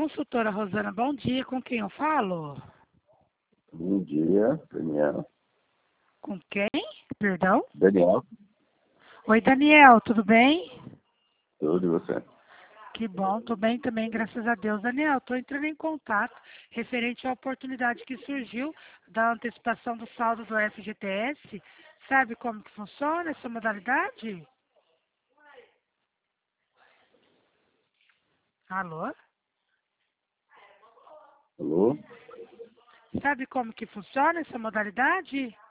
Consultora Rosana, bom dia. Com quem eu falo? Bom dia, Daniel. Com quem? Perdão? Daniel, Oi, Daniel, tudo bem? tudo e você? Que bom, tô bem também, graças a Deus. Daniel, estou entrando em contato referente à oportunidade que surgiu da antecipação do saldo do FGTS. Sabe como que funciona essa modalidade? Alô? Alô? Sabe como que funciona essa modalidade?